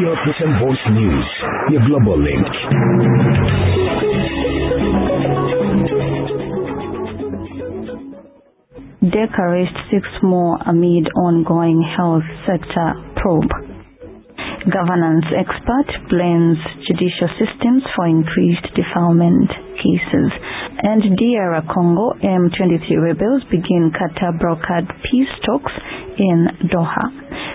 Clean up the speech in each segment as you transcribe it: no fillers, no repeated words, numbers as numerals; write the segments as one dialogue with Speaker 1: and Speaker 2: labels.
Speaker 1: your Christian Voice News, your global link.
Speaker 2: DEC arrests 6 more amid ongoing health sector probe. Governance expert blames judicial systems for increased defilement cases. And DR Congo M23 rebels begin Qatar-brokered peace talks in Doha.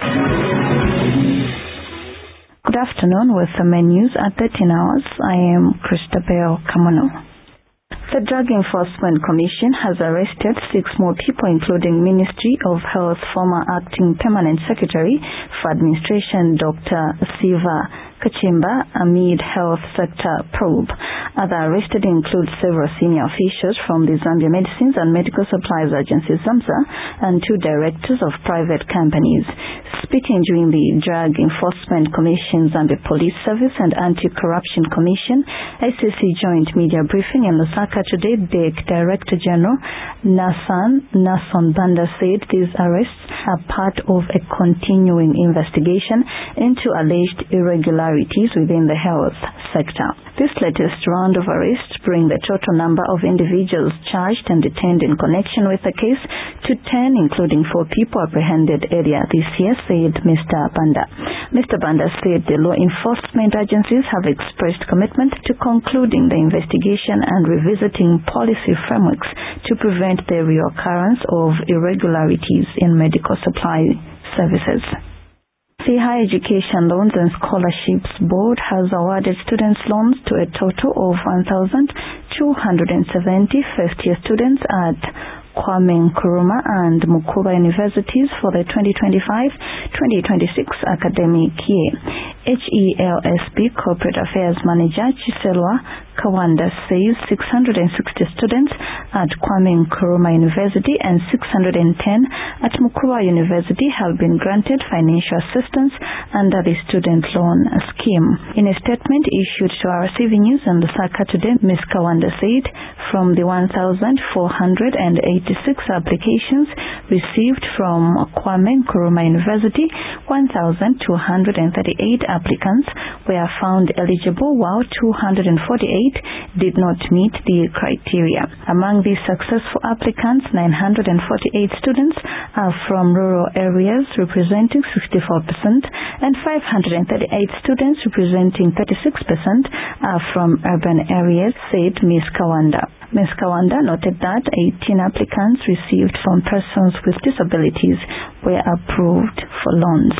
Speaker 2: Good afternoon with the main news at 13 hours. I am Christabel Kamono. The Drug Enforcement Commission has arrested 6 more people, including Ministry of Health former Acting Permanent Secretary for Administration Dr. Siva Kachimba amid health sector probe. Other arrested include several senior officials from the Zambia Medicines and Medical Supplies Agency ZAMSA and 2 directors of private companies. Speaking during the Drug Enforcement Commission, Zambia Police Service and Anti-Corruption Commission ICC joint media briefing in Lusaka today, DEC Director General Nason Banda said these arrests are part of a continuing investigation into alleged irregularities within the health sector. This latest round of arrests bring the total number of individuals charged and detained in connection with the case to 10, including 4 people apprehended earlier this year, said Mr. Banda. Mr. Banda said the law enforcement agencies have expressed commitment to concluding the investigation and revisiting policy frameworks to prevent the reoccurrence of irregularities in medical supply services. The Higher Education Loans and Scholarships Board has awarded students loans to a total of 1,270 first-year students at Kwame Nkrumah and Mukuba Universities for the 2025-2026 academic year. HELSB Corporate Affairs Manager Chiselwa Kawanda says 660 students at Kwame Nkrumah University and 610 at Mukuba University have been granted financial assistance under the student loan scheme. In a statement issued to our receiving news on Lusaka today, Ms. Kawanda said from the 1,486 applications received from Kwame Nkrumah University, 1,238 applicants were found eligible, while 248 did not meet the criteria. Among these successful applicants, 948 students are from rural areas, representing 64%, and 538 students, representing 36%, are from urban areas, said Ms. Kawanda. Ms. Kawanda noted that 18 applicants received from persons with disabilities were approved for loans.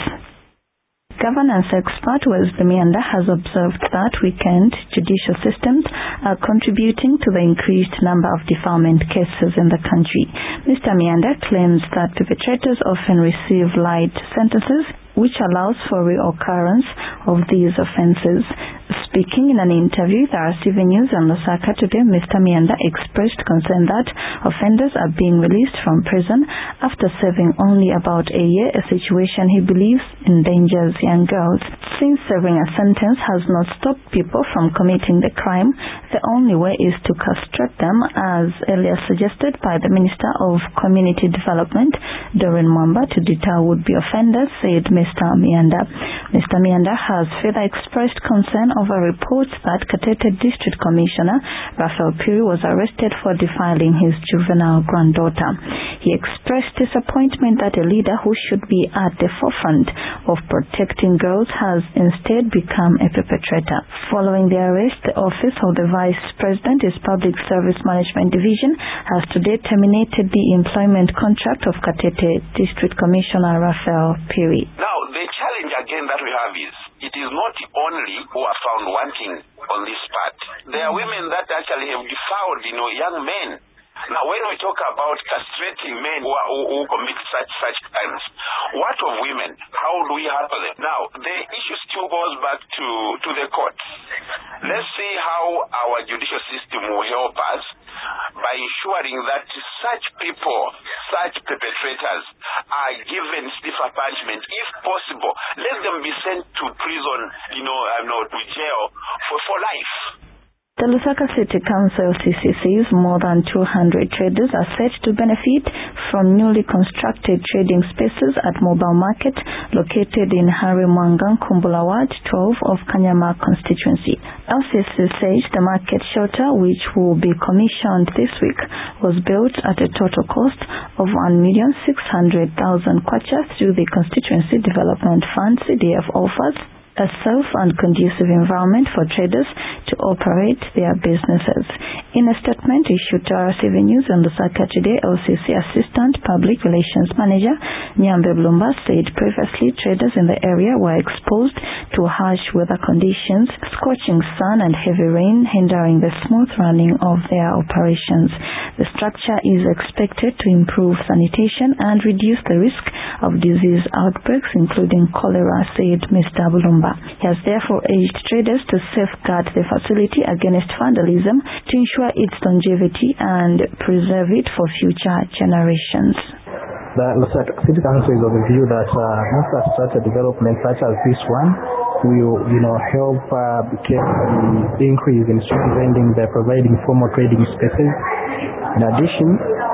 Speaker 2: Governance expert Wesley Mianda has observed that weakened judicial systems are contributing to the increased number of defilement cases in the country. Mr. Mianda claims that perpetrators often receive light sentences, which allows for reoccurrence of these offences. Speaking in an interview with our receiving news on Lusaka today, Mr. Mianda expressed concern that offenders are being released from prison after serving only about a year, a situation he believes endangers young girls. Since serving a sentence has not stopped people from committing the crime, the only way is to castrate them, as earlier suggested by the Minister of Community Development, Doreen Mwamba, to deter would-be offenders, said Mr. Mianda. Mr. Mianda has further expressed concern over reports that Katete District Commissioner Raphael Piri was arrested for defiling his juvenile granddaughter. He expressed disappointment that a leader who should be at the forefront of protecting girls has instead become a perpetrator. Following the arrest, the Office of the Vice President's Public Service Management Division has today terminated the employment contract of Katete District Commissioner Raphael Piri.
Speaker 3: Now, the challenge again that we have is, it is not only who are found wanting on this part. There are women that actually have defiled, young men. Now, when we talk about castrating men who commit such crimes, what of women? How do we handle them? Now, the issue still goes back to the courts. Let's see how our judicial system will help us by ensuring that such people, such perpetrators, are given stiffer punishment. If possible, let them be sent to prison, to jail for life.
Speaker 2: The Lusaka City Council LCC says more than 200 traders are set to benefit from newly constructed trading spaces at Mobile Market located in Harry Mwangang, Kumbula Ward 12 of Kanyama constituency. LCC says the market shelter, which will be commissioned this week, was built at a total cost of 1,600,000 kwacha through the Constituency Development Fund CDF offers a safe and conducive environment for traders to operate their businesses. In a statement issued to RCV News on Lusaka today, LCC Assistant Public Relations Manager Nyambe Blumba said previously traders in the area were exposed to harsh weather conditions, scorching sun and heavy rain, hindering the smooth running of their operations. The structure is expected to improve sanitation and reduce the risk of disease outbreaks, including cholera, said Mr. Blumba. He has therefore urged traders to safeguard the facility against vandalism to ensure its longevity and preserve it for future generations.
Speaker 4: The Lusaka City Council is of the view that infrastructure development such as this one will, help the increase in street vending by providing formal trading spaces. In addition,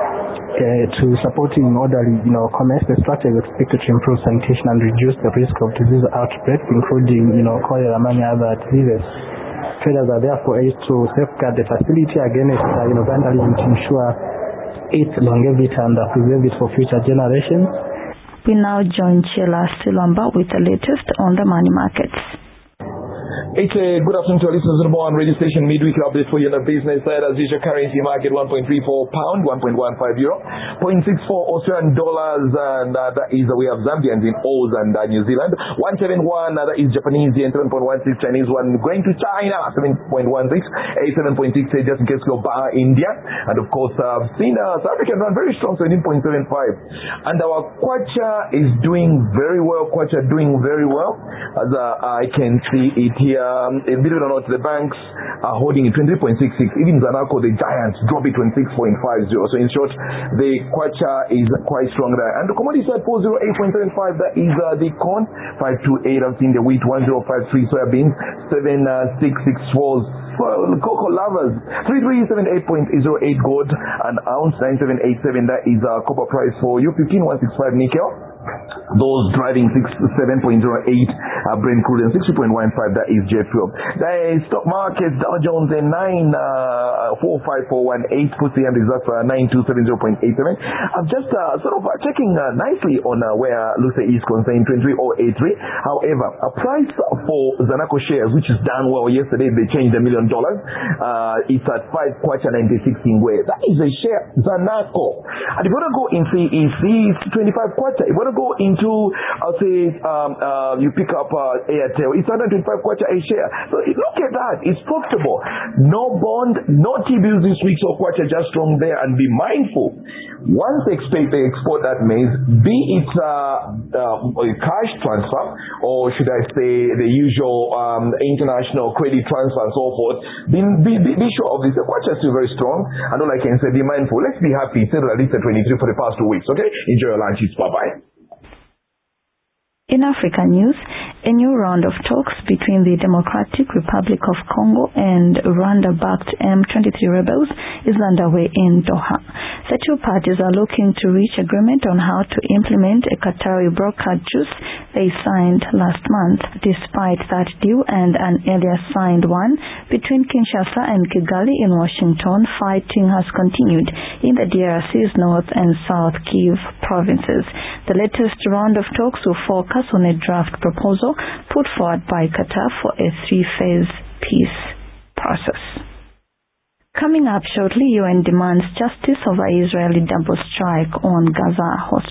Speaker 4: to supporting orderly, commerce, the structure is expected to improve sanitation and reduce the risk of disease outbreaks, including, cholera, among other diseases. Traders are therefore urged to safeguard the facility against, vandalism to ensure its longevity and preserve it for future generations.
Speaker 2: We now join Chela Silamba with the latest on the money markets.
Speaker 5: It's a good afternoon to our listeners on the One Radio Station midweek update for you on the business side. As usual, currency market 1.34 pound, 1.15 euro, 0.64 Australian dollars, and that is we have Zambians in Oz and New Zealand. 171, that is Japanese yen, 7.16 Chinese one. Going to China, 7.16, 7.6 just in case you're India, and of course I've seen South African run very strong, 17.75, and our kwacha is doing very well. Kwacha doing very well, as I can see it here. Believe it or not, the banks are holding it 23.66. Even Zanaco, the giants, drop it 26.50. So in short, the kwacha is quite strong there. And the commodity side 408.75. That is the corn 528. I've seen the wheat 1053. Soybeans 7664. Cocoa lovers 3378.08 gold, an ounce 9787. That is copper price for you. 15165 nickel. Those driving 7.08 Brent crude and 60.15, that is jet fuel. The stock market, Dow Jones in 45418, FTSE and is up 9270.87. I'm just sort of checking nicely on where Luce is concerned, 23083. However, a price for Zanaco shares, which is done well yesterday, they changed $1 million. It's at 5 kwacha 96 ingwe. That is a share, Zanaco. And if you want to go in CEC, it's 25 kwacha. If you want to go into, I'll say, you pick up Airtel, it's 125 kwacha a share. So look at that, it's profitable. No bond, no T-bills this week, so kwacha just strong there. And be mindful, once they export that maize, be it a cash transfer, or should I say the usual international credit transfer and so forth, be sure of this. The kwacha is still very strong, and all I can say, be mindful. Let's be happy. It's at least at 23 for the past 2 weeks, okay? Enjoy your lunches. Bye-bye.
Speaker 2: In African news, a new round of talks between the Democratic Republic of Congo and Rwanda-backed M23 rebels is underway in Doha. The two parties are looking to reach agreement on how to implement a Qatari brokered truce they signed last month. Despite that deal and an earlier signed one between Kinshasa and Kigali in Washington, fighting has continued in the DRC's North and South Kivu provinces. The latest round of talks will focus on a draft proposal put forward by Qatar for a 3-phase peace process. Coming up shortly, UN demands justice over Israeli double strike on Gaza hospitals.